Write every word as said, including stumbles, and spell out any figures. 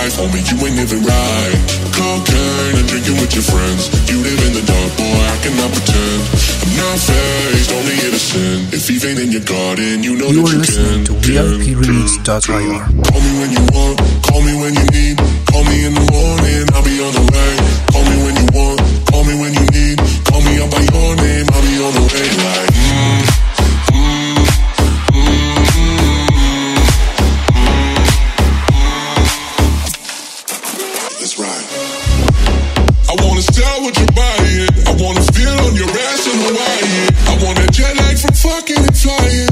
life, homie, you ain't living right. Cocaine and drinking with your friends. You live in the dark, boy, I cannot pretend. I'm not faced, only innocent. If Eve ain't in your garden, you know you that you are listening can. to V I P remix dot I R. Call me when you want, call me when you need. Call me in the morning, I'll be on the way. Call me when you want, call me when you need. Call me out by your name, I'll be on the way. Like, mm, mm, mm, mm, mm. That's right. I wanna sell what you're buying. I wanna feel on your ass in Hawaii. I want a jet lag from fucking and flying.